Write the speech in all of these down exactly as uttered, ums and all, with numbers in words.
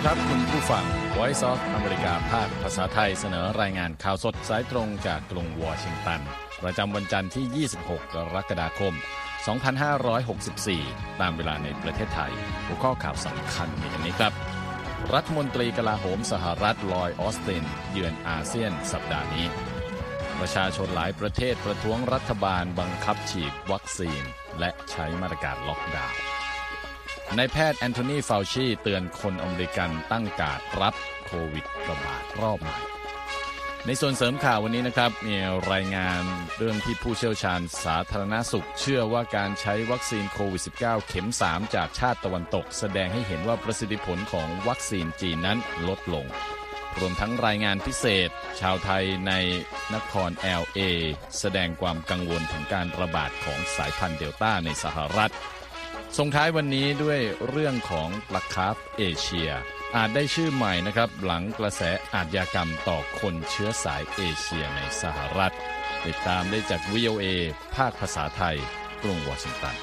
ครับคุณผู้ฟัง Voice of อเมริกาภาคภาษาไทยเสนอรายงานข่าวสดสายตรงจากกรุงวอชิงตันประจำวันจันทร์ที่ยี่สิบหกกรกฎาคมสองพันห้าร้อยหกสิบสี่ตามเวลาในประเทศไทยหัวข้อข่าวสำคัญมีดังนี้ครับรัฐมนตรีกลาโหมสหรัฐลอยด์ออสตินเยือนอาเซียนสัปดาห์นี้ประชาชนหลายประเทศประท้วงรัฐบาลบังคับฉีดวัคซีนและใช้มาตรการล็อกดาวน์นายแพทย์แอนโทนี ฟาวชีเตือนคนอเมริกันตั้งการรับโควิดระบาดรอบใหม่ในส่วนเสริมข่าววันนี้นะครับมีรายงานเรื่องที่ผู้เชี่ยวชาญสาธารณสุขเชื่อว่าการใช้วัคซีนโควิด สิบเก้า เข็ม สาม จากชาติตะวันตกแสดงให้เห็นว่าประสิทธิผลของวัคซีนจีนนั้นลดลงรวมทั้งรายงานพิเศษชาวไทยในนคร แอล เอ แสดงความกังวลถึงการระบาดของสายพันธุ์เดลต้าในสหรัฐส่งท้ายวันนี้ด้วยเรื่องของปลาคาร์ฟเอเชียอาจได้ชื่อใหม่นะครับหลังกระแสอาชญากรรมต่อคนเชื้อสายเอเชียในสหรัฐติดตามได้จาก วี โอ เอ ภาคภาษาไทยกรุงวอชิงตัน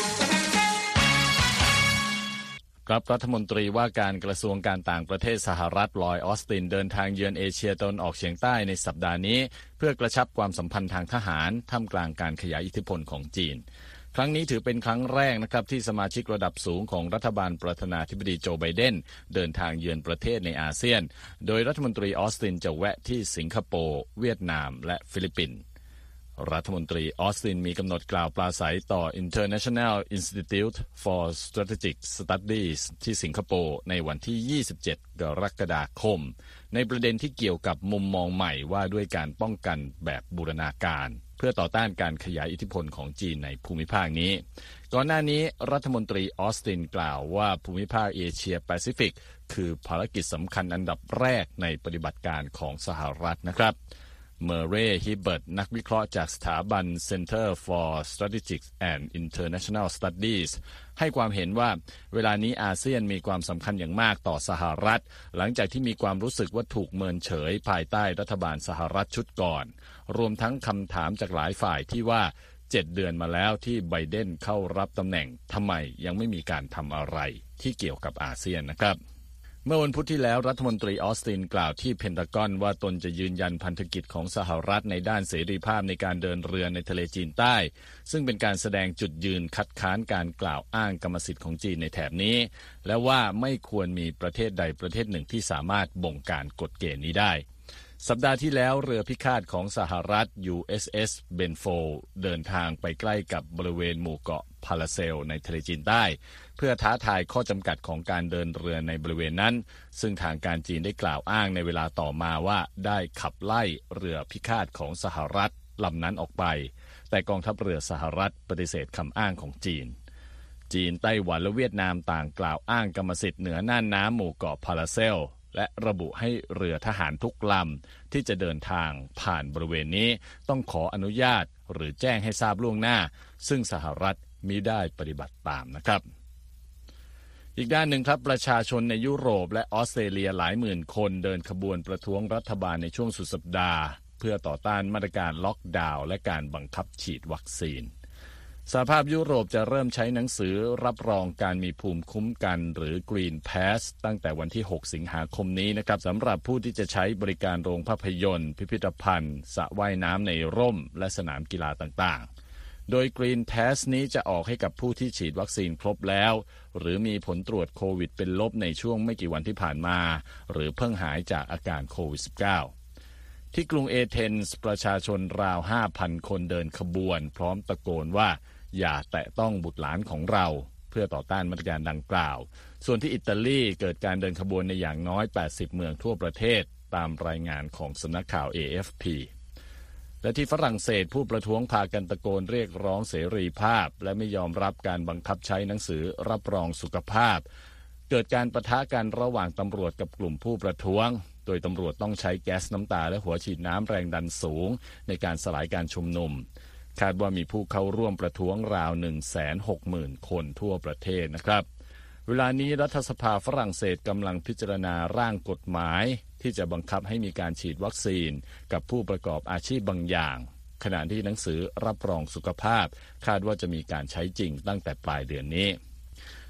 ครับรัฐมนตรีว่าการกระทรวงการต่างประเทศสหรัฐลอยด์ออสตินเดินทางเยือนเอเชียตะวันออกเฉียงใต้ในสัปดาห์นี้เพื่อกระชับความสัมพันธ์ทางทหารท่ามกลางการขยายอิทธิพลของจีนครั้งนี้ถือเป็นครั้งแรกนะครับที่สมาชิกระดับสูงของรัฐบาลประธานาธิบดีโจไบเดนเดินทางเยือนประเทศในอาเซียนโดยรัฐมนตรีออสตินจะแวะที่สิงคโปร์เวียดนามและฟิลิปปินส์รัฐมนตรีออสตินมีกำหนดกล่าวปราศัยต่อ International Institute for Strategic Studies ที่สิงคโปร์ในวันที่ยี่สิบเจ็ดกรกฎาคมในประเด็นที่เกี่ยวกับมุมมองใหม่ว่าด้วยการป้องกันแบบบูรณาการเพื่อต่อต้านการขยายอิทธิพลของจีนในภูมิภาคนี้ก่อนหน้านี้รัฐมนตรีออสตินกล่าวว่าภูมิภาคเอเชียแปซิฟิกคือภารกิจสำคัญอันดับแรกในปฏิบัติการของสหรัฐนะครับเมอร์เรย์ฮิเบิร์ตนักวิเคราะห์จากสถาบัน Center for Strategic and International Studies ให้ความเห็นว่าเวลานี้อาเซียนมีความสำคัญอย่างมากต่อสหรัฐหลังจากที่มีความรู้สึกว่าถูกเมินเฉยภายใต้รัฐบาลสหรัฐชุดก่อนรวมทั้งคำถามจากหลายฝ่ายที่ว่าเจ็ดเดือนมาแล้วที่ไบเดนเข้ารับตำแหน่งทำไมยังไม่มีการทำอะไรที่เกี่ยวกับอาเซียนนะครับเมื่อวันพุธที่แล้วรัฐมนตรีออสตินกล่าวที่เพนทากอนว่าตนจะยืนยันพันธกิจของสหรัฐในด้านเสรีภาพในการเดินเรือในทะเลจีนใต้ซึ่งเป็นการแสดงจุดยืนคัดค้านการกล่าวอ้างกรรมสิทธิ์ของจีนในแถบนี้และว่าไม่ควรมีประเทศใดประเทศหนึ่งที่สามารถบงการกฎเกณฑ์นี้ได้สัปดาห์ที่แล้วเรือพิฆาตของสหรัฐ ยู เอส เอส Benfold เดินทางไปใกล้กับบริเวณหมู่เกาะพาราเซลในทะเลจีนใต้เพื่อท้าทายข้อจำกัดของการเดินเรือในบริเวณนั้นซึ่งทางการจีนได้กล่าวอ้างในเวลาต่อมาว่าได้ขับไล่เรือพิฆาตของสหรัฐลำนั้นออกไปแต่กองทัพเรือสหรัฐปฏิเสธคำอ้างของจีนจีนไต้หวันและเวียดนามต่างกล่าวอ้างกรรมสิทธิ์เหนือน่านน้ำหมู่เกาะพาราเซลและระบุให้เรือทหารทุกลำที่จะเดินทางผ่านบริเวณนี้ต้องขออนุญาตหรือแจ้งให้ทราบล่วงหน้าซึ่งสหรัฐมิได้ปฏิบัติตามนะครับอีกด้านหนึ่งครับประชาชนในยุโรปและออสเตรเลียหลายหมื่นคนเดินขบวนประท้วงรัฐบาลในช่วงสุดสัปดาห์เพื่อต่อต้านมาตรการล็อกดาวน์และการบังคับฉีดวัคซีนสหภาพยุโรปจะเริ่มใช้หนังสือรับรองการมีภูมิคุ้มกันหรือ Green Pass ตั้งแต่วันที่หกสิงหาคมนี้นะครับสำหรับผู้ที่จะใช้บริการโรงภาพยนตร์พิพิธภัณฑ์สระว่ายน้ำในร่มและสนามกีฬาต่างๆโดย Green Pass นี้จะออกให้กับผู้ที่ฉีดวัคซีนครบแล้วหรือมีผลตรวจโควิดเป็นลบในช่วงไม่กี่วันที่ผ่านมาหรือเพิ่งหายจากอาการโควิด สิบเก้าที่กรุงเอเธนส์ประชาชนราว ห้าพัน คนเดินขบวนพร้อมตะโกนว่าอย่าแตะต้องบุตรหลานของเราเพื่อต่อต้านมาตรการดังกล่าวส่วนที่อิตาลีเกิดการเดินขบวนในอย่างน้อยแปดสิบเมืองทั่วประเทศตามรายงานของสำนักข่าว เอ เอฟ พี และที่ฝรั่งเศสผู้ประท้วงพากันตะโกนเรียกร้องเสรีภาพและไม่ยอมรับการบังคับใช้หนังสือรับรองสุขภาพเกิดการปะทะกันระหว่างตำรวจกับกลุ่มผู้ประท้วงโดยตำรวจต้องใช้แก๊สน้ำตาและหัวฉีดน้ำแรงดันสูงในการสลายการชุมนุมคาดว่ามีผู้เข้าร่วมประท้วงราว หนึ่งแสนหกหมื่น คนทั่วประเทศนะครับเวลานี้รัฐสภาฝรั่งเศสกำลังพิจารณาร่างกฎหมายที่จะบังคับให้มีการฉีดวัคซีนกับผู้ประกอบอาชีพบางอย่างขณะที่หนังสือรับรองสุขภาพคาดว่าจะมีการใช้จริงตั้งแต่ปลายเดือนนี้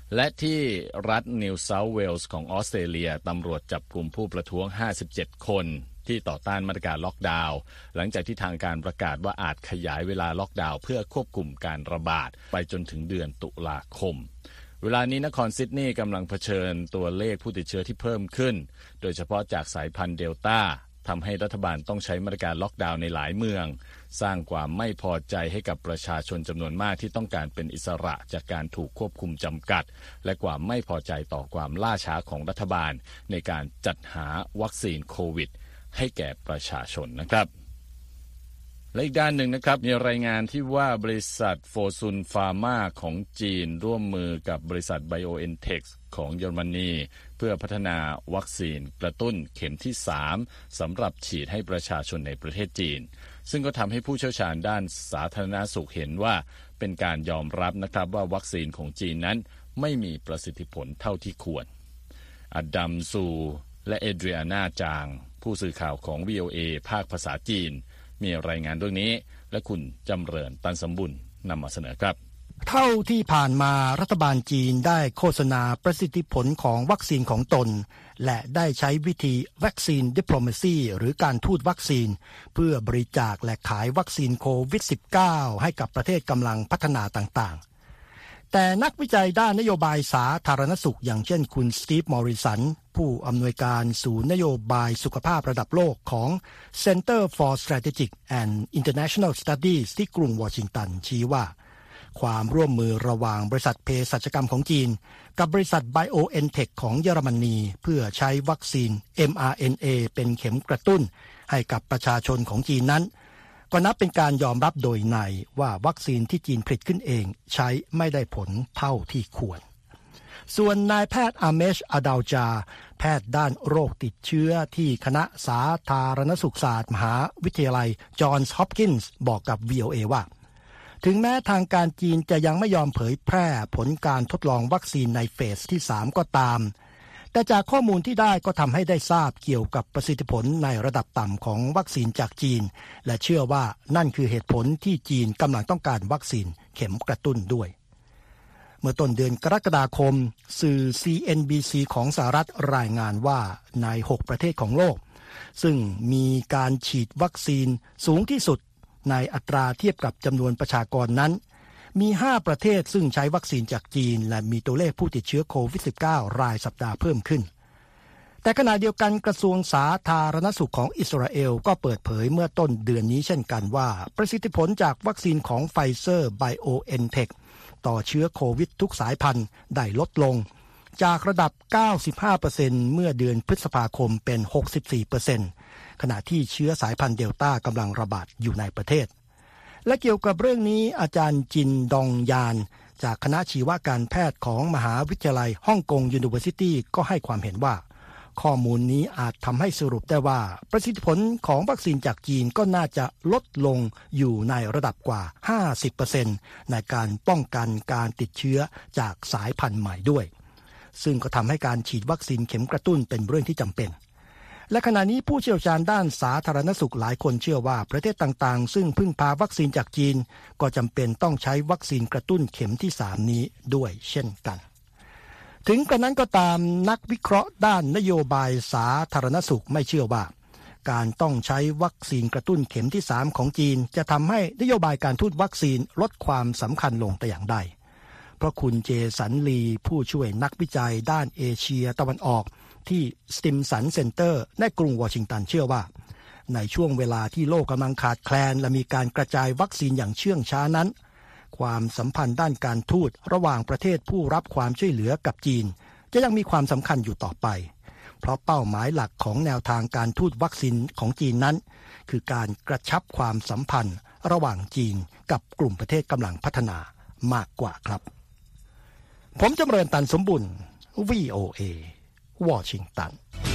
และที่รัฐนิวเซาท์เวลส์ของออสเตรเลียตำรวจจับกลุ่มผู้ประท้วงห้าสิบเจ็ดคนที่ต่อต้านมาตรการล็อกดาวน์หลังจากที่ทางการประกาศว่าอาจขยายเวลาล็อกดาวน์เพื่อควบคุมการระบาดไปจนถึงเดือนตุลาคมเวลานี้นครซิดนีย์กำลังเผชิญตัวเลขผู้ติดเชื้อที่เพิ่มขึ้นโดยเฉพาะจากสายพันธุ์เดลต้าทำให้รัฐบาลต้องใช้มาตรการล็อกดาวน์ในหลายเมืองสร้างความไม่พอใจให้กับประชาชนจำนวนมากที่ต้องการเป็นอิสระจากการถูกควบคุมจำกัดและความไม่พอใจต่อความล่าช้าของรัฐบาลในการจัดหาวัคซีนโควิดให้แก่ประชาชนนะครับและอีกด้านหนึ่งนะครับมีรายงานที่ว่าบริษัทโฟซุนฟาร์มาของจีนร่วมมือกับบริษัทไบโอเอ็นเทคของเยอรมนีเพื่อพัฒนาวัคซีนกระตุ้นเข็มที่สามสำหรับฉีดให้ประชาชนในประเทศจีนซึ่งก็ทำให้ผู้เชี่ยวชาญด้านสาธารณสุขเห็นว่าเป็นการยอมรับนะครับว่าวัคซีนของจีนนั้นไม่มีประสิทธิผลเท่าที่ควรอดัมซูและเอเดรียนาจางผู้สื่อข่าวของ วี โอ เอ ภาคภาษาจีนมีรายงานเรื่องนี้และคุณจำเริญตันสมบุญนำมาเสนอครับเท่าที่ผ่านมารัฐบาลจีนได้โฆษณาประสิทธิผลของวัคซีนของตนและได้ใช้วิธีวัคซีนดิปโลมาซีหรือการทูตวัคซีนเพื่อบริจาคและขายวัคซีนโควิด สิบเก้า ให้กับประเทศกำลังพัฒนาต่างๆแต่นักวิจัยด้านนโยบายสาธารณสุขอย่างเช่นคุณสตีฟมอริสันผู้อำนวยการศูนย์นโยบายสุขภาพระดับโลกของ Center for Strategic and International Studies ที่กรุงวอชิงตันชี้ว่าความร่วมมือระหว่างบริษัทเภสัชกรรมของจีนกับบริษัท BioNTech ของเยอรมนีเพื่อใช้วัคซีน เอ็ม อาร์ เอ็น เอ เป็นเข็มกระตุ้นให้กับประชาชนของจีนนั้นก็นับเป็นการยอมรับโดยในว่าวัคซีนที่จีนผลิตขึ้นเองใช้ไม่ได้ผลเท่าที่ควรส่วนนายแพทย์อาเมชอาดาวจาแพทย์ด้านโรคติดเชื้อที่คณะสาธารณสุขศาสตร์มหาวิทยาลัยจอห์นส์ฮอปกินส์บอกกับ วี โอ เอ ว่าถึงแม้ทางการจีนจะยังไม่ยอมเผยแพร่ผลการทดลองวัคซีนในเฟสที่สามก็ตามแต่จากข้อมูลที่ได้ก็ทำให้ได้ทราบเกี่ยวกับประสิทธิผลในระดับต่ำของวัคซีนจากจีนและเชื่อว่านั่นคือเหตุผลที่จีนกำลังต้องการวัคซีนเข็มกระตุ้นด้วยเมื่อต้นเดือนกรกฎาคมสื่อ ซี เอ็น บี ซี ของสหรัฐรายงานว่าในหกประเทศของโลกซึ่งมีการฉีดวัคซีนสูงที่สุดในอัตราเทียบกับจำนวนประชากรนั้นมีห้าประเทศซึ่งใช้วัคซีนจากจีนและมีตัวเลขผู้ติดเชื้อโควิด สิบเก้า รายสัปดาห์เพิ่มขึ้นแต่ขณะเดียวกันกระทรวงสาธารณสุขของอิสราเอลก็เปิดเผยเมื่อต้นเดือนนี้เช่นกันว่าประสิทธิผลจากวัคซีนของไฟเซอร์ไบโอเอ็นเทคต่อเชื้อโควิดทุกสายพันธุ์ได้ลดลงจากระดับ เก้าสิบห้าเปอร์เซ็นต์ เมื่อเดือนพฤษภาคมเป็น หกสิบสี่เปอร์เซ็นต์ ขณะที่เชื้อสายพันธุ์เดลต้ากำลังระบาดอยู่ในประเทศและเกี่ยวกับเรื่องนี้อาจารย์จินดองยานจากคณะชีวการแพทย์ของมหาวิทยาลัยฮ่องกงยูนิเวอร์ซิตี้ก็ให้ความเห็นว่าข้อมูลนี้อาจทำให้สรุปได้ว่าประสิทธิผลของวัคซีนจากจีนก็น่าจะลดลงอยู่ในระดับกว่า ห้าสิบเปอร์เซ็นต์ ในการป้องกันการติดเชื้อจากสายพันธุ์ใหม่ด้วยซึ่งก็ทำให้การฉีดวัคซีนเข็มกระตุ้นเป็นเรื่องที่จำเป็นและขณะนี้ผู้เชี่ยวชาญด้านสาธารณสุขหลายคนเชื่อว่าประเทศต่างๆซึ่งพึ่งพาวัคซีนจากจีนก็จำเป็นต้องใช้วัคซีนกระตุ้นเข็มที่สามนี้ด้วยเช่นกันถึงกระนั้นก็ตามนักวิเคราะห์ด้านนโยบายสาธารณสุขไม่เชื่อว่าการต้องใช้วัคซีนกระตุ้นเข็มที่สามของจีนจะทำให้นโยบายการทูตวัคซีนลดความสำคัญลงแต่อย่างใดเพราะคุณเจสันลีผู้ช่วยนักวิจัยด้านเอเชียตะวันออกที่สติมสันเซ็นเตอร์ในกรุงวอชิงตันเชื่อว่าในช่วงเวลาที่โลกกำลังขาดแคลนและมีการกระจายวัคซีนอย่างเชื่องช้านั้นความสัมพันธ์ด้านการทูตระหว่างประเทศผู้รับความช่วยเหลือกับจีนจะยังมีความสำคัญอยู่ต่อไปเพราะเป้าหมายหลักของแนวทางการทูตวัคซีนของจีนนั้นคือการกระชับความสัมพันธ์ระหว่างจีนกับกลุ่มประเทศกำลังพัฒนามากกว่าครับผมจำเริญตันสมบุญ วี โอ เอ วอชิงตัน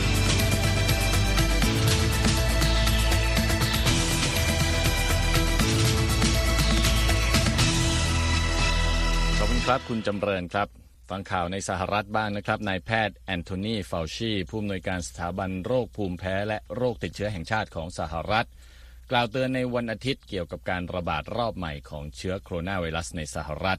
ขอบคุณครับคุณจำเริญครับฟังข่าวในสหรัฐบ้างนะครับนายแพทย์แอนโทนีฟาวชีผู้อำนวยการสถาบันโรคภูมิแพ้และโรคติดเชื้อแห่งชาติของสหรัฐกล่าวเตือนในวันอาทิตย์เกี่ยวกับการระบาดรอบใหม่ของเชื้อโคโรนาไวรัสในสหรัฐ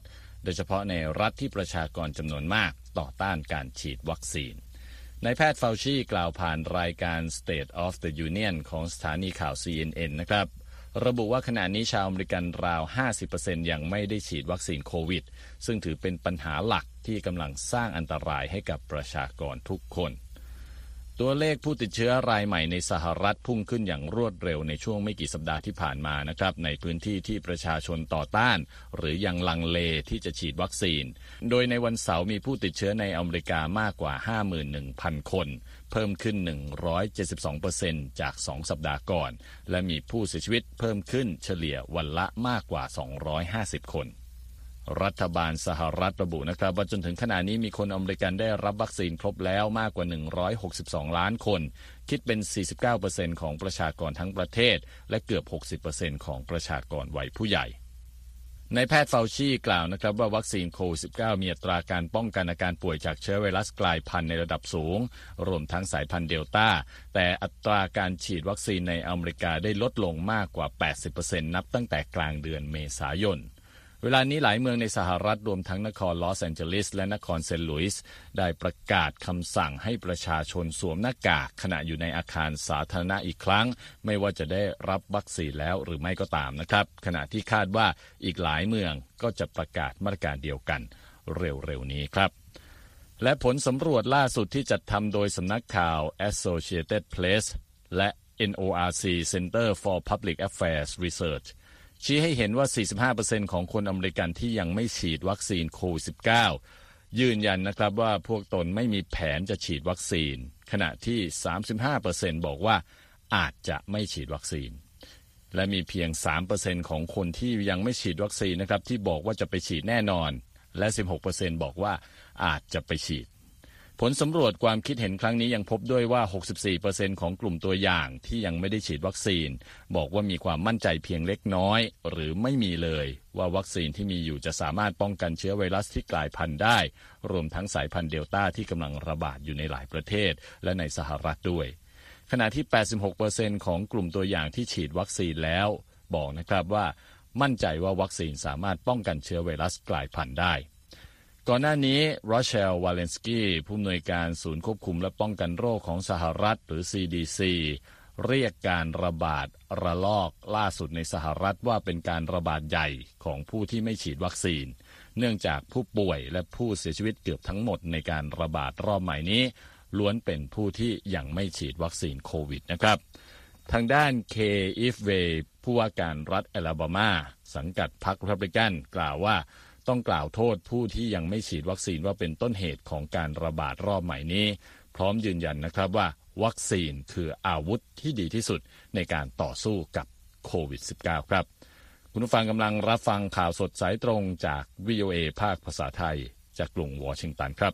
โดยเฉพาะในรัฐที่ประชากรจำนวนมากต่อต้านการฉีดวัคซีนนายแพทย์เฟาชีกล่าวผ่านรายการ State of the Union ของสถานีข่าว ซี เอ็น เอ็น นะครับระบุว่าขณะนี้ชาวอเมริกันราว ห้าสิบเปอร์เซ็นต์ ยังไม่ได้ฉีดวัคซีนโควิดซึ่งถือเป็นปัญหาหลักที่กำลังสร้างอันตรายให้กับประชากรทุกคนตัวเลขผู้ติดเชื้อรายใหม่ในสหรัฐพุ่งขึ้นอย่างรวดเร็วในช่วงไม่กี่สัปดาห์ที่ผ่านมานะครับในพื้นที่ที่ประชาชนต่อต้านหรือยังลังเลที่จะฉีดวัคซีนโดยในวันเสาร์มีผู้ติดเชื้อในอเมริกามากกว่า ห้าหมื่นหนึ่งพัน คนเพิ่มขึ้น หนึ่งร้อยเจ็ดสิบสองเปอร์เซ็นต์ จากสองสัปดาห์ก่อนและมีผู้เสียชีวิตเพิ่มขึ้นเฉลี่ยวันละมากกว่าสองร้อยห้าสิบคนรัฐบาลสหรัฐระบุนะครับว่าจนถึงขณะนี้มีคนอเมริกันได้รับวัคซีนครบแล้วมากกว่าหนึ่งร้อยหกสิบสองล้านคนคิดเป็น สี่สิบเก้าเปอร์เซ็นต์ ของประชากรทั้งประเทศและเกือบ หกสิบเปอร์เซ็นต์ ของประชากรวัยผู้ใหญ่นายแพทย์เฟาชีกล่าวนะครับว่าวัคซีนโควิด สิบเก้า มีอัตราการป้องกันอาการป่วยจากเชื้อไวรัสกลายพันธุ์ในระดับสูงรวมทั้งสายพันธุ์เดลต้าแต่อัตราการฉีดวัคซีนในอเมริกาได้ลดลงมากกว่า แปดสิบเปอร์เซ็นต์ นับตั้งแต่กลางเดือนเมษายนเวลานี้หลายเมืองในสหรัฐรวมทั้งนครลอสแอนเจลิสและนครเซนต์หลุยส์ได้ประกาศคำสั่งให้ประชาชนสวมหน้ากากขณะอยู่ในอาคารสาธารณะอีกครั้งไม่ว่าจะได้รับวัคซีนแล้วหรือไม่ก็ตามนะครับขณะที่คาดว่าอีกหลายเมืองก็จะประกาศมาตรการเดียวกันเร็วๆนี้ครับและผลสำรวจล่าสุดที่จัดทำโดยสำนักข่าว Associated Press และ เอ็น โอ อาร์ ซี Center for Public Affairs Researchชี้ให้เห็นว่า สี่สิบห้าเปอร์เซ็นต์ ของคนอเมริกันที่ยังไม่ฉีดวัคซีนโควิด สิบเก้า ยืนยันนะครับว่าพวกตนไม่มีแผนจะฉีดวัคซีนขณะที่ สามสิบห้าเปอร์เซ็นต์ บอกว่าอาจจะไม่ฉีดวัคซีนและมีเพียง สามเปอร์เซ็นต์ ของคนที่ยังไม่ฉีดวัคซีนนะครับที่บอกว่าจะไปฉีดแน่นอนและ สิบหกเปอร์เซ็นต์ บอกว่าอาจจะไปฉีดผลสำรวจความคิดเห็นครั้งนี้ยังพบด้วยว่า หกสิบสี่เปอร์เซ็นต์ ของกลุ่มตัวอย่างที่ยังไม่ได้ฉีดวัคซีนบอกว่ามีความมั่นใจเพียงเล็กน้อยหรือไม่มีเลยว่าวัคซีนที่มีอยู่จะสามารถป้องกันเชื้อไวรัสที่กลายพันธุ์ได้รวมทั้งสายพันธุ์เดลต้าที่กำลังระบาดอยู่ในหลายประเทศและในสหรัฐด้วยขณะที่ แปดสิบหกเปอร์เซ็นต์ ของกลุ่มตัวอย่างที่ฉีดวัคซีนแล้วบอกนะครับว่ามั่นใจว่าวัคซีนสามารถป้องกันเชื้อไวรัสกลายพันธุ์ได้ก่อนหน้านี้โรเชล วาเลนสกี้ผู้อำนวยการศูนย์ควบคุมและป้องกันโรคของสหรัฐหรือ ซี ดี ซี เรียกการระบาดระลอกล่าสุดในสหรัฐว่าเป็นการระบาดใหญ่ของผู้ที่ไม่ฉีดวัคซีนเนื่องจากผู้ป่วยและผู้เสียชีวิตเกือบทั้งหมดในการระบาดรอบใหม่นี้ล้วนเป็นผู้ที่ยังไม่ฉีดวัคซีนโควิดนะครับทางด้านเคอีฟเวย์ผู้ว่าการรัฐแอลาบามาสังกัดพรรครีพับลิกันกล่าวว่าต้องกล่าวโทษผู้ที่ยังไม่ฉีดวัคซีนว่าเป็นต้นเหตุของการระบาดรอบใหม่นี้พร้อมยืนยันนะครับว่าวัคซีนคืออาวุธที่ดีที่สุดในการต่อสู้กับโควิด สิบเก้า ครับคุณผู้ฟังกำลังรับฟังข่าวสดสายตรงจาก วี โอ เอ ภาคภาษาไทยจากกรุงวอชิงตันครับ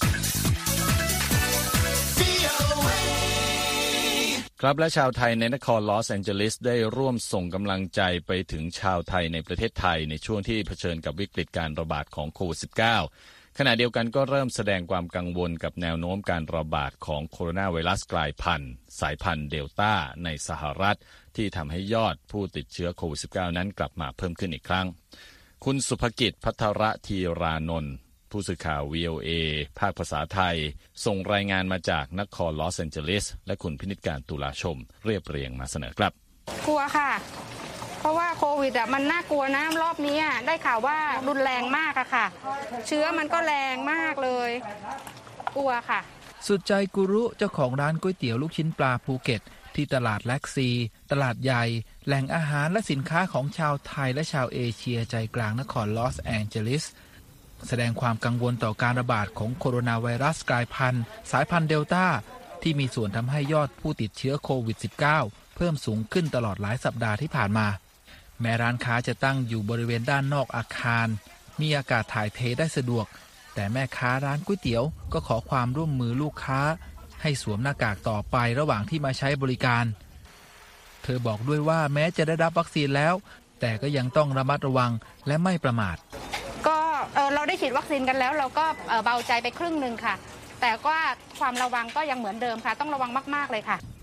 ครับและชาวไทยในนครลอสแอนเจลิสได้ร่วมส่งกำลังใจไปถึงชาวไทยในประเทศไทยในช่วงที่เผชิญกับวิกฤตการระบาดของโควิด สิบเก้า ขณะเดียวกันก็เริ่มแสดงความกังวลกับแนวโน้มการระบาดของโคโรนาไวรัสกลายพันธุ์สายพันธุ์เดลต้าในสหรัฐที่ทำให้ยอดผู้ติดเชื้อโควิด สิบเก้า นั้นกลับมาเพิ่มขึ้นอีกครั้งคุณสุภกิจพัทรธีรานนท์ผู้สื่อข่าว วี โอ เอ ภาคภาษาไทยส่งรายงานมาจากนครลอสแอนเจลิสและคุณพินิจการตุลาชมเรียบเรียงมาเสนอครับกลัวค่ะเพราะว่าโควิดอ่ะมันน่ากลัวนะรอบนี้ได้ข่าวว่ารุนแรงมากอะค่ะเชื้อมันก็แรงมากเลยกลัวค่ะสุดใจกุรุเจ้าของร้านก๋วยเตี๋ยวลูกชิ้นปลาภูเก็ตที่ตลาดแล็กซีตลาดใหญ่แหล่งอาหารและสินค้าของชาวไทยและชาวเอเชียใจกลางนครลอสแอนเจลิสแสดงความกังวลต่อการระบาดของโคโรนาไวรัสกลายพันธุ์สายพันธุ์เดลต้าที่มีส่วนทำให้ยอดผู้ติดเชื้อโควิด สิบเก้า เพิ่มสูงขึ้นตลอดหลายสัปดาห์ที่ผ่านมาแม้ร้านค้าจะตั้งอยู่บริเวณด้านนอกอาคารมีอากาศถ่ายเทได้สะดวกแต่แม่ค้าร้านก๋วยเตี๋ยวก็ขอความร่วมมือลูกค้าให้สวมหน้ากากต่อไประหว่างที่มาใช้บริการเธอบอกด้วยว่าแม้จะได้รับวัคซีนแล้วแต่ก็ยังต้องระมัดระวังและไม่ประมาทก็เออเราได้ฉีดวัคซีนกันแล้วเราก็เบาใจไปครึ่งนึงค่ะแต่ว่าความระวังก็ยังเหมือนเดิมค่ะต้องระวังมากๆเลยค่ะ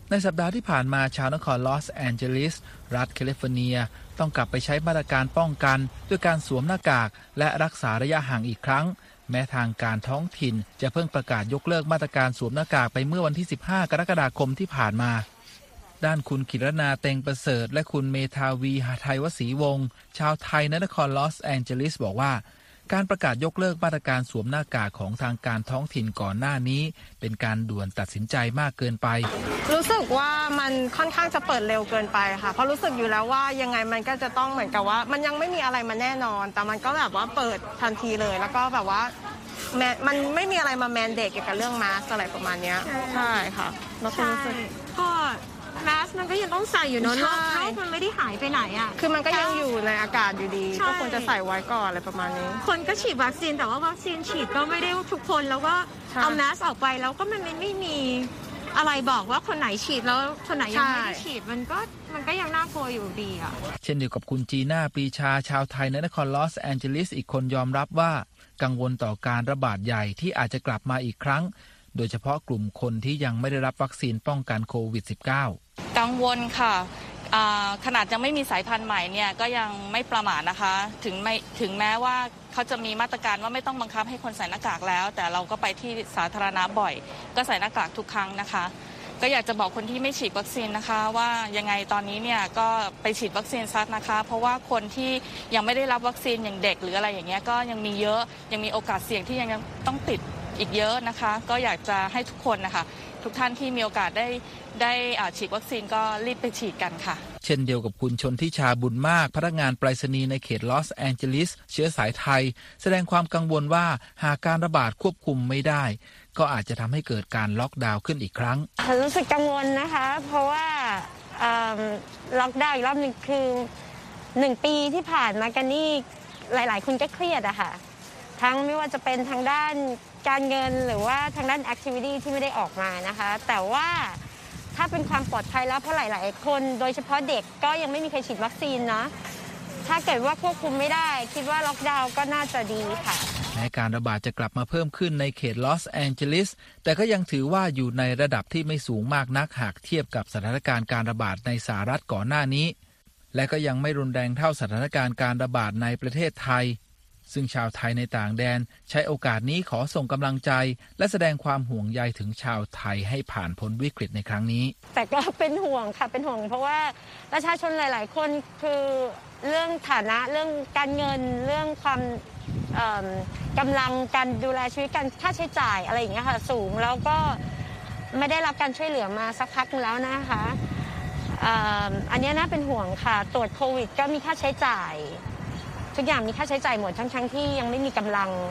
ในสัปดาห์ที่ผ่านมาชาวนครลอสแอนเจลิสรัฐแคลิฟอร์เนียต้องกลับไปใช้มาตรการป้องกันด้วยการสวมหน้ากากและรักษาระยะห่างอีกครั้งแม้ทางการท้องถิ่นจะเพิ่งประกาศยกเลิกมาตรการสวมหน้ากากไปเมื่อวันที่สิบห้ากรกฎาคมที่ผ่านมาด้านคุณกิรณาเต็งประเสริฐและคุณเมธาวีหไทยวศรีวงศ์ชาวไทยในนครลอสแอนเจลิสบอกว่าการประกาศยกเลิกมาตรการสวมหน้ากากของทางการท้องถิ่นก่อนหน้านี้เป็นการด่วนตัดสินใจมากเกินไปรู้สึกว่ามันค่อนข้างจะเปิดเร็วเกินไปค่ะเพราะรู้สึกอยู่แล้วว่ายังไงมันก็จะต้องเหมือนกับว่ามันยังไม่มีอะไรมาแน่นอนแต่มันก็แบบว่าเปิดทันทีเลยแล้วก็แบบว่ามันไม่มีอะไรมาแมนเดตเกี่ยวกับเรื่องมาสอะไรประมาณนี้ใช่ค่ะแล้วก็รู้สึกก็มาสมันก็ยังต้องใส่อยู่เนอะโรคมันไม่ได้หายไปไหนอ่ะคือมันก็ยังอยู่ในอากาศอยู่ดีก็ควรจะใส่ไว้ก่อนอะไรประมาณนี้คนก็ฉีดวัคซีนแต่ว่าวัคซีนฉีดก็ไม่ได้ทุกคนแล้วก็เอามาสออกไปแล้วก็มันไม่มีอะไรบอกว่าคนไหนฉีดแล้วคนไหนยังไม่ได้ฉีดมันก็มันก็ยังน่ากลัวอยู่ดีอ่ะเช่นเดียวกับคุณจีน่าปรีชาชาวไทยในนครลอสแอนเจลิสอีกคนยอมรับว่ากังวลต่อการระบาดใหญ่ที่อาจจะกลับมาอีกครั้งโดยเฉพาะกลุ่มคนที่ยังไม่ได้รับวัคซีนป้องกันโควิด สิบเก้ากังวลค่ะขนาดยังไม่มีสายพันธุ์ใหม่เนี่ยก็ยังไม่ประมาทนะคะถึงไม่ถึงแม้ว่าเขาจะมีมาตรการว่าไม่ต้องบังคับให้คนใส่หน้ากากแล้วแต่เราก็ไปที่สาธารณะบ่อยก็ใส่หน้ากากทุกครั้งนะคะก็อยากจะบอกคนที่ไม่ฉีดวัคซีนนะคะว่ายังไงตอนนี้เนี่ยก็ไปฉีดวัคซีนซัดนะคะเพราะว่าคนที่ยังไม่ได้รับวัคซีนอย่างเด็กหรืออะไรอย่างเงี้ยก็ยังมีเยอะยังมีโอกาสเสี่ยงที่ยังต้องติดอีกเยอะนะคะก็อยากจะให้ทุกคนนะคะทุกท่านที่มีโอกาสได้ได้ฉีดวัคซีนก็รีบไปฉีดกันค่ะเช่นเดียวกับคุณชนทิชาบุญมากพนักงานไปรษณีย์ในเขตลอสแอนเจลิสเชื้อสายไทยแสดงความกังวลว่าหากการระบาดควบคุมไม่ได้ก็อาจจะทำให้เกิดการล็อกดาวน์ขึ้นอีกครั้งรู้สึกกังวลนะคะเพราะว่าล็อกดาวน์อีกรอบหนึ่งคือหนึ่งปีที่ผ่านมากันนี่หลายๆคนก็เครียดอะค่ะทั้งไม่ว่าจะเป็นทางด้านการเงินหรือว่าทางด้านแอคทิวิตี้ที่ไม่ได้ออกมานะคะแต่ว่าถ้าเป็นความปลอดภัยแล้วเพราะหลายๆคนโดยเฉพาะเด็กก็ยังไม่มีใครฉีดวัคซีนนะถ้าเกิดว่าควบคุมไม่ได้คิดว่าล็อกดาวน์ก็น่าจะดีค่ะแม้การระบาดจะกลับมาเพิ่มขึ้นในเขตลอสแอนเจลิสแต่ก็ยังถือว่าอยู่ในระดับที่ไม่สูงมากนักหากเทียบกับสถานการณ์การระบาดในสหรัฐก่อนหน้านี้และก็ยังไม่รุนแรงเท่าสถานการณ์การระบาดในประเทศไทยซึ่งชาวไทยในต่างแดนใช้โอกาสนี้ขอส่งกำลังใจและแสดงความห่วงใยถึงชาวไทยให้ผ่านพ้นวิกฤตในครั้งนี้แต่ก็เป็นห่วงค่ะเป็นห่วงเพราะว่าประชาชนหลายๆคนคือเรื่องฐานะเรื่องการเงินเรื่องความกำลังการดูแลชีวิตการค่าใช้จ่ายอะไรอย่างเงี้ยค่ะสูงแล้วก็ไม่ได้รับการช่วยเหลือมาสักพักนึงแล้วนะคะอันนี้น่าเป็นห่วงค่ะตรวจโควิดก็มีค่าใช้จ่ายทุกอย่างมีค่าใช้จ่ายหมดทั้งๆที่ยังไม่มีกำลัง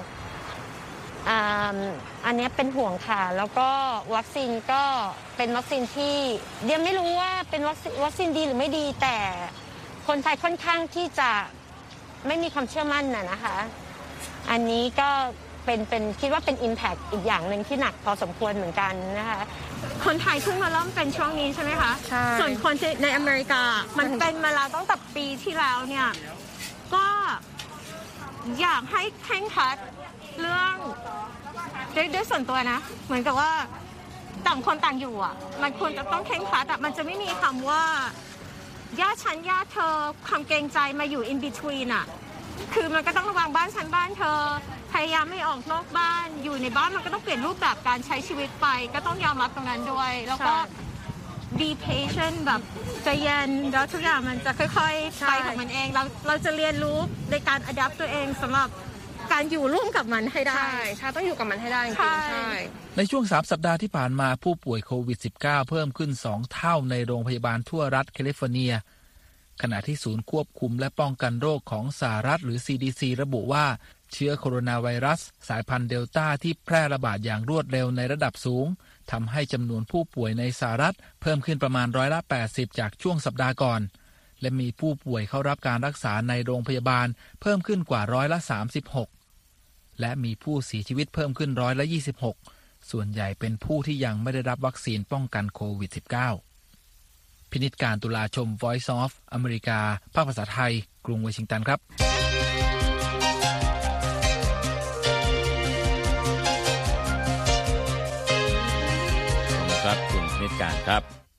อันนี้เป็นห่วงค่ะแล้วก็วัคซีนก็เป็นวัคซีนที่เดี๋ยวไม่รู้ว่าเป็นวัคซีนวัคซีนดีหรือไม่ดีแต่คนไทยค่อนข้างที่จะไม่มีความเชื่อมั่นน่ะนะคะอันนี้ก็เป็นเป็นคิดว่าเป็น impact อีกอย่างหนึ่งที่หนักพอสมควรเหมือนกันนะคะคนไทยเพิ่งมาเริ่มเป็นช่วงนี้ใช่ไหมคะใช่ส่วนคนในอเมริกามันเป็นมาแล้วตั้งแต่ปีที่แล้วเนี่ยก็อยากให้เคร่งครัดเรื่องด้วยส่วนตัวนะเหมือนกับว่าต่างคนต่างอยู่อ่ะมันควรจะต้องเคร่งครัดอ่ะมันจะไม่มีคำว่าญาติฉันญาติเธอความเกรงใจมาอยู่ in between อ่ะคือมันก็ต้องระวังบ้านฉันบ้านเธอพยายามไม่ออกนอกบ้านอยู่ในบ้านมันก็ต้องเปลี่ยนรูปแบบการใช้ชีวิตไปก็ต้องยอมรับตรงนั้นด้วยแล้วก็ be patient แบบใจเย็นแล้วทุกอย่างมันจะค่อยๆไปของมันเองเราเราจะเรียนรู้ในการ adapt ตัวเองสำหรับการอยู่ร่วมกับมันให้ได้ใช่ใช่ต้องอยู่กับมันให้ได้จริงๆใช่ในช่วงสามสัปดาห์ที่ผ่านมาผู้ป่วยโควิด สิบเก้า เพิ่มขึ้นสองเท่าในโรงพยาบาลทั่วรัฐแคลิฟอร์เนียขณะที่ศูนย์ควบคุมและป้องกันโรคของสหรัฐหรือ ซี ดี ซี ระบุว่าเชื้อโคโรนาไวรัสสายพันธุ์เดลต้าที่แพร่ระบาดอย่างรวดเร็วในระดับสูงทำให้จำนวนผู้ป่วยในสหรัฐเพิ่มขึ้นประมาณร้อยละแปดสิบจากช่วงสัปดาห์ก่อนและมีผู้ป่วยเข้ารับการรักษาในโรงพยาบาลเพิ่มขึ้นกว่าร้อยละสามสิบหกและมีผู้เสียชีวิตเพิ่มขึ้นร้อยละยี่สิบหกส่วนใหญ่เป็นผู้ที่ยังไม่ได้รับวัคซีนป้องกันโควิด สิบเก้า พินิจการตุลาชม Voice of อเมริกาภาคภาษาไทยกรุงวอชิงตันครับครับคุณพินิจการครับ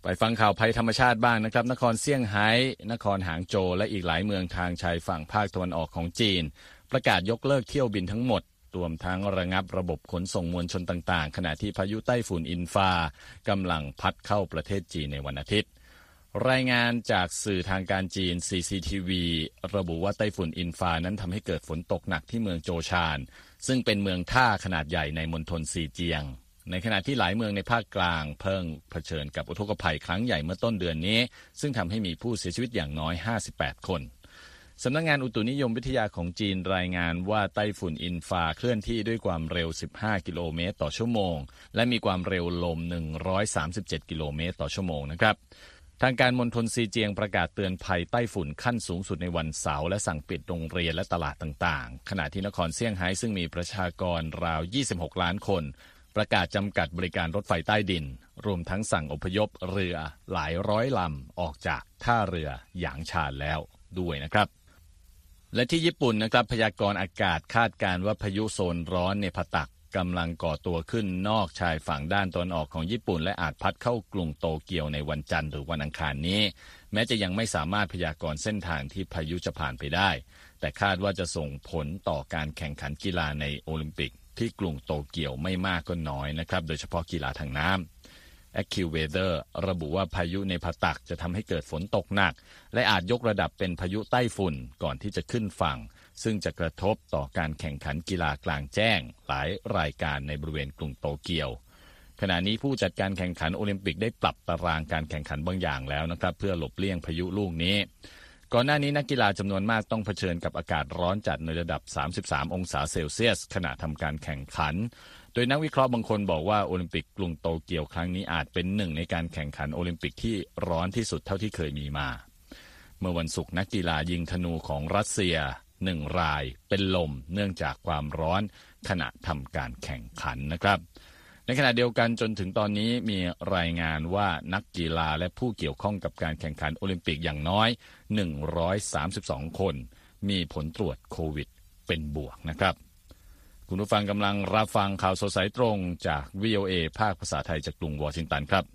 ไปฟังข่าวภัยธรรมชาติบ้างนะครับนครเซี่ยงไฮ้นครหางโจวและอีกหลายเมืองทางชายฝั่งภาคตะวันออกของจีนประกาศยกเลิกเที่ยวบินทั้งหมดรวมทั้งระงับระบบขนส่งมวลชนต่างๆขณะที่พายุไต้ฝุ่นอินฟากำลังพัดเข้าประเทศจีนในวันอาทิตย์รายงานจากสื่อทางการจีน ซี ซี ที วี ระบุว่าไต้ฝุ่นอินฟานั้นทำให้เกิดฝนตกหนักที่เมืองโจชานซึ่งเป็นเมืองท่าขนาดใหญ่ในมณฑลซีเจียงในขณะที่หลายเมืองในภาคกลางเพิ่งเผชิญกับอุทกภัยครั้งใหญ่เมื่อต้นเดือนนี้ซึ่งทำให้มีผู้เสียชีวิตอย่างน้อยห้าสิบแปดคนสำนักงานอุตุนิยมวิทยาของจีนรายงานว่าไต้ฝุ่นอินฟาเคลื่อนที่ด้วยความเร็วสิบห้ากิโลเมตรต่อชั่วโมงและมีความเร็วลมหนึ่งร้อยสามสิบเจ็ดกิโลเมตรต่อชั่วโมงนะครับทางการมณฑลซีเจียงประกาศเตือนภัยไต้ฝุ่นขั้นสูงสุดในวันเสาร์และสั่งปิดโรงเรียนและตลาดต่างๆขณะที่นครเซี่ยงไฮ้ซึ่งมีประชากรราวยี่สิบหกล้านคนประกาศจำกัดบริการรถไฟใต้ดินรวมทั้งสั่งอพยพเรือหลายร้อยลำออกจากท่าเรือหยางชานแล้วด้วยนะครับและที่ญี่ปุ่นนะครับพยากรณ์อากาศคาดการณ์ว่าพายุโซนร้อนเนพาตักกำลังก่อตัวขึ้นนอกชายฝั่งด้านตะวันออกของญี่ปุ่นและอาจพัดเข้ากรุงโตเกียวในวันจันทร์หรือวันอังคารนี้แม้จะยังไม่สามารถพยากรณ์เส้นทางที่พายุจะผ่านไปได้แต่คาดว่าจะส่งผลต่อการแข่งขันกีฬาในโอลิมปิกที่กรุงโตเกียวไม่มากก็น้อยนะครับโดยเฉพาะกีฬาทางน้ำ AccuWeather ระบุว่าพายุเนพาตักจะทำให้เกิดฝนตกหนักและอาจยกระดับเป็นพายุไต้ฝุ่นก่อนที่จะขึ้นฝั่งซึ่งจะกระทบต่อการแข่งขันกีฬากลางแจ้งหลายรายการในบริเวณกรุงโตเกียวขณะนี้ผู้จัดการแข่งขันโอลิมปิกได้ปรับตารางการแข่งขันบางอย่างแล้วนะครับเพื่อหลบเลี่ยงพายุลูกนี้ก่อนหน้านี้นักกีฬาจำนวนมากต้องเผชิญกับอากาศร้อนจัดในระดับสามสิบสามองศาเซลเซียสขณะทำการแข่งขันโดยนักวิเคราะห์บางคนบอกว่าโอลิมปิกกรุงโตเกียวครั้งนี้อาจเป็นหนึ่งในการแข่งขันโอลิมปิกที่ร้อนที่สุดเท่าที่เคยมีมาเมื่อวันศุกร์นักกีฬายิงธนูของรัสเซียหนึ่งรายเป็นลมเนื่องจากความร้อนขณะทำการแข่งขันนะครับในขณะเดียวกันจนถึงตอนนี้มีรายงานว่านักกีฬาและผู้เกี่ยวข้องกับการแข่งขันโอลิมปิกอย่างน้อยหนึ่งร้อยสามสิบสองคนมีผลตรวจโควิดเป็นบวกนะครับคุณผู้ฟังกำลังรับฟังข่าวสดสายตรงจาก วี โอ เอ ภาคภาษาไทยจากกรุงวอชิงตันครับ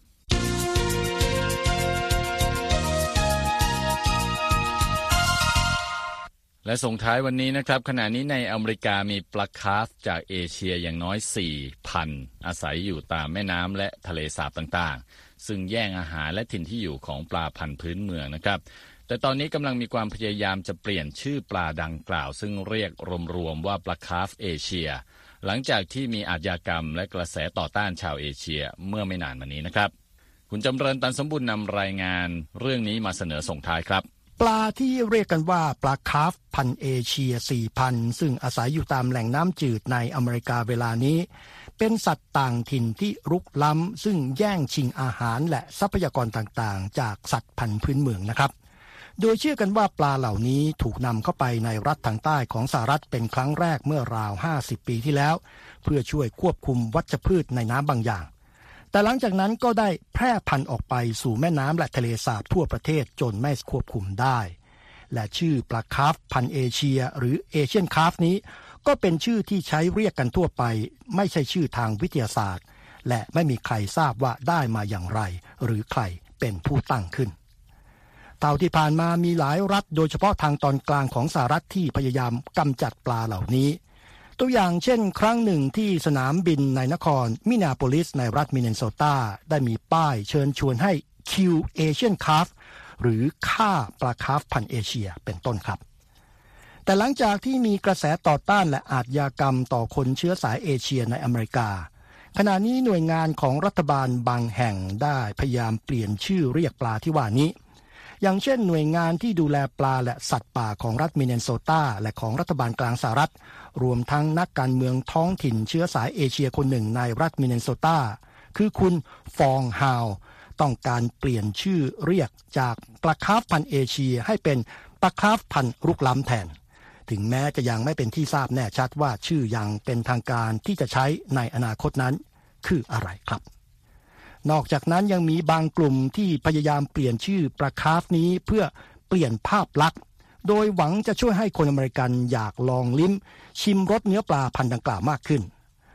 และส่งท้ายวันนี้นะครับขณะนี้ในอเมริกามีปลาคาร์ฟจากเอเชียอย่างน้อย สี่พัน อาศัยอยู่ตามแม่น้ำและทะเลสาบต่างๆซึ่งแย่งอาหารและถิ่นที่อยู่ของปลาพันธุ์พื้นเมืองนะครับแต่ตอนนี้กำลังมีความพยายามจะเปลี่ยนชื่อปลาดังกล่าวซึ่งเรียกรวมๆว่าปลาคาร์ฟเอเชียหลังจากที่มีอาชญากรรมและกระแสต่อต้านชาวเอเชียเมื่อไม่นานมานี้นะครับคุณจำเริญตันสมบูรณ์นำรายงานเรื่องนี้มาเสนอส่งท้ายครับปลาที่เรียกกันว่าปลาคาร์ฟพันธุ์เอเชีย สี่พัน ซึ่งอาศัยอยู่ตามแหล่งน้ำจืดในอเมริกาเวลานี้เป็นสัตว์ต่างถิ่นที่รุกล้ำซึ่งแย่งชิงอาหารและทรัพยากรต่างๆจากสัตว์พันธุ์พื้นเมืองนะครับโดยเชื่อกันว่าปลาเหล่านี้ถูกนำเข้าไปในรัฐทางใต้ของสหรัฐเป็นครั้งแรกเมื่อราวห้าสิบปีที่แล้วเพื่อช่วยควบคุมวัชพืชในน้ำบางอย่างแต่หลังจากนั้นก็ได้แพร่พันธุ์ออกไปสู่แม่น้ำและทะเลสาบทั่วประเทศจนไม่ควบคุมได้และชื่อปลาคาร์ฟพันธุ์เอเชียหรือเอเชียนคาร์ฟนี้ก็เป็นชื่อที่ใช้เรียกกันทั่วไปไม่ใช่ชื่อทางวิทยาศาสตร์และไม่มีใครทราบว่าได้มาอย่างไรหรือใครเป็นผู้ตั้งขึ้นเท่าที่ผ่านมามีหลายรัฐโดยเฉพาะทางตอนกลางของสหรัฐที่พยายามกำจัดปลาเหล่านี้ตัวอย่างเช่นครั้งหนึ่งที่สนามบินในนครมินนีอาโพลิสในรัฐมินนิโซตาได้มีป้ายเชิญชวนให้ คิว Asian Carp หรือฆ่าปลาคาร์ฟพันธุ์เอเชียเป็นต้นครับแต่หลังจากที่มีกระแสต่อต้านและอาชญากรรมต่อคนเชื้อสายเอเชียในอเมริกาขณะนี้หน่วยงานของรัฐบาลบางแห่งได้พยายามเปลี่ยนชื่อเรียกปลาที่ว่านี้อย่างเช่นหน่วยงานที่ดูแลปลาและสัตว์ป่าของรัฐมินนิโซตาและของรัฐบาลกลางสหรัฐรวมทั้งนักการเมืองท้องถิ่นเชื้อสายเอเชียคนหนึ่งในรัฐมินนิโซตาคือคุณฟองฮาวต้องการเปลี่ยนชื่อเรียกจากปลาคาร์ฟพันธุ์เอเชียให้เป็นปลาคาร์ฟพันธุ์รุกล้ำแทนถึงแม้จะยังไม่เป็นที่ทราบแน่ชัดว่าชื่อยังเป็นทางการที่จะใช้ในอนาคตนั้นคืออะไรครับนอกจากนั้นยังมีบางกลุ่มที่พยายามเปลี่ยนชื่อปลาคาร์ฟนี้เพื่อเปลี่ยนภาพลักษณ์โดยหวังจะช่วยให้คนอเมริกันอยากลองลิ้มชิมรสเนื้อปลาพันธุ์ดังกล่าวมากขึ้น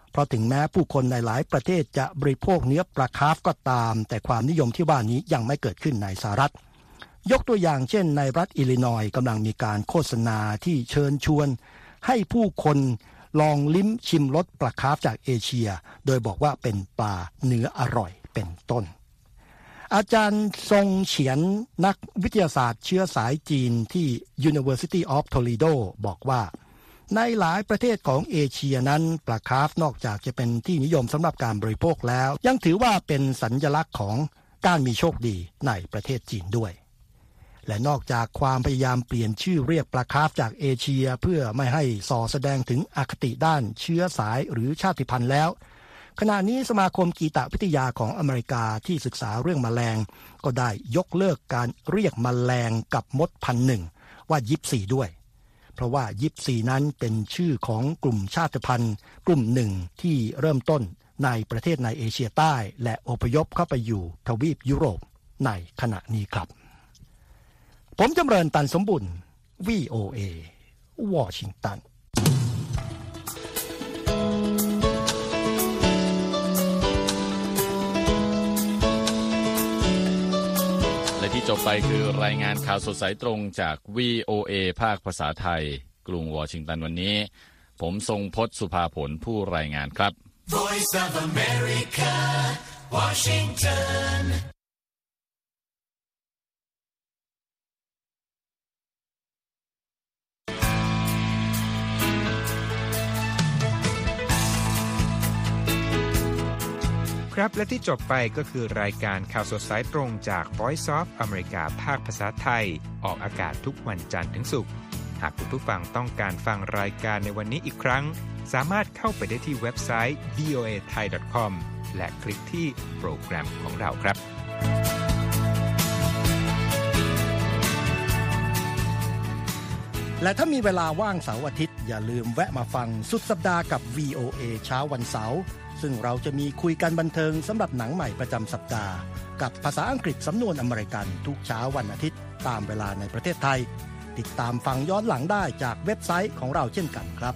เพราะถึงแม้ผู้คนในหลายประเทศจะบริโภคเนื้อปลาคาร์ฟก็ตามแต่ความนิยมที่ว่านี้ยังไม่เกิดขึ้นในสหรัฐยกตัวอย่างเช่นในรัฐอิลลินอยส์กำลังมีการโฆษณาที่เชิญชวนให้ผู้คนลองลิ้มชิมรสปลาคาร์ฟจากเอเชียโดยบอกว่าเป็นปลาเนื้ออร่อยเป็นต้นอาจารย์ทรงเฉียนนักวิทยาศาสตร์เชื้อสายจีนที่ University of Toledo บอกว่าในหลายประเทศของเอเชียนั้นปลาคาร์ฟนอกจากจะเป็นที่นิยมสำหรับการบริโภคแล้วยังถือว่าเป็นสัญลักษณ์ของการมีโชคดีในประเทศจีนด้วยและนอกจากความพยายามเปลี่ยนชื่อเรียกปลาคาร์ฟจากเอเชียเพื่อไม่ให้ส่อแสดงถึงอคติด้านเชื้อสายหรือชาติพันธุ์แล้วขณะนี้สมาคมกีตวิทยาของอเมริกาที่ศึกษาเรื่องแมลงก็ได้ยกเลิกการเรียกแมลงกับมดพันธุ์หนึ่งว่ายิปซีด้วยเพราะว่ายิปซีนั้นเป็นชื่อของกลุ่มชาติพันธุ์กลุ่มหนึ่งที่เริ่มต้นในประเทศในเอเชียใต้และอพยพเข้าไปอยู่ทวีปยุโรปในขณะนี้ครับผมจำเริญตันสมบุญ วี โอ เอ วอชิงตันและที่จบไปคือรายงานข่าวสดสายตรงจาก วี โอ เอ ภาคภาษาไทยกรุงวอชิงตันวันนี้ผมทรงพจน์สุภาผลผู้รายงานครับ Voice of America Washington ครับและที่จบไปก็คือรายการข่าวสดสายตรงจาก Voice of America ภาคภาษาไทยออกอากาศทุกวันจันทร์ถึงศุกร์หากคุณผู้ฟังต้องการฟังรายการในวันนี้อีกครั้งสามารถเข้าไปได้ที่เว็บไซต์ วี โอ เอ ไทย ดอท คอม และคลิกที่โปรแกรมของเราครับและถ้ามีเวลาว่างเสาร์อาทิตย์อย่าลืมแวะมาฟังสุดสัปดาห์กับ วี โอ เอ เช้าวันเสาร์ซึ่งเราจะมีคุยกันบันเทิงสำหรับหนังใหม่ประจำสัปดาห์กับภาษาอังกฤษสำนวนอเมริกันทุกเช้าวันอาทิตย์ตามเวลาในประเทศไทยติดตามฟังย้อนหลังได้จากเว็บไซต์ของเราเช่นกันครับ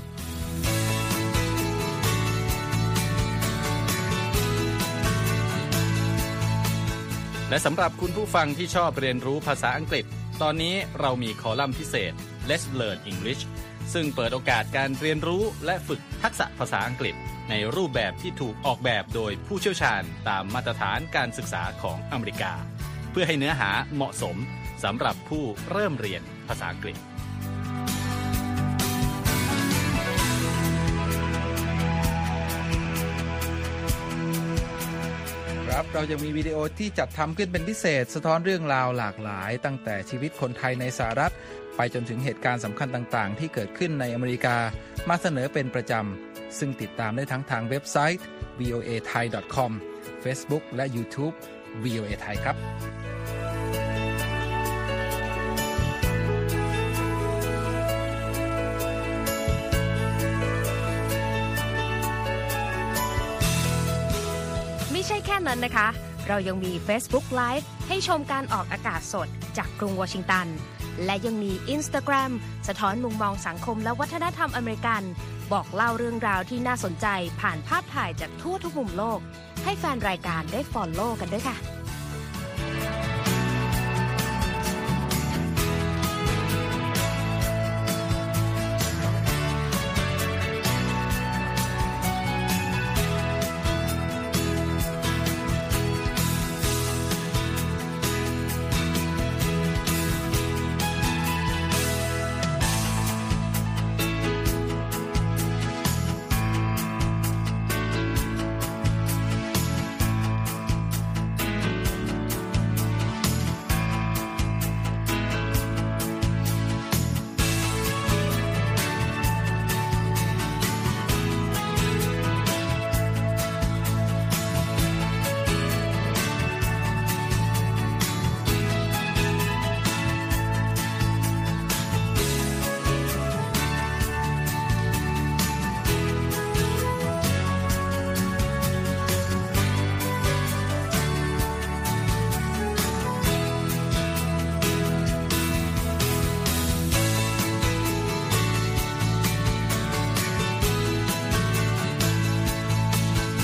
และสำหรับคุณผู้ฟังที่ชอบเรียนรู้ภาษาอังกฤษตอนนี้เรามีคอลัมน์พิเศษ Let's Learn English ซึ่งเปิดโอกาสการเรียนรู้และฝึกทักษะภาษาอังกฤษในรูปแบบที่ถูกออกแบบโดยผู้เชี่ยวชาญตามมาตรฐานการศึกษาของอเมริกาเพื่อให้เนื้อหาเหมาะสมสำหรับผู้เริ่มเรียนภาษาอังกฤษครับเรายังมีวิดีโอที่จัดทำขึ้นเป็นพิเศษสะท้อนเรื่องราวหลากหลายตั้งแต่ชีวิตคนไทยในสหรัฐไปจนถึงเหตุการณ์สำคัญต่างๆที่เกิดขึ้นในอเมริกามาเสนอเป็นประจำซึ่งติดตามได้ทั้งทางเว็บไซต์ วี โอ เอ ไทย ดอท คอม Facebook และ YouTube วี โอ เอ ไทยครับไม่ใช่แค่นั้นนะคะเรายังมี Facebook Live ให้ชมการออกอากาศสดจากกรุงวอชิงตันและยังมี Instagram สะท้อนมุมมองสังคมและวัฒนธรรมอเมริกันบอกเล่าเรื่องราวที่น่าสนใจผ่านภาพถ่ายจากทั่วทุกมุมโลกให้แฟนรายการได้ follow กันด้วยค่ะ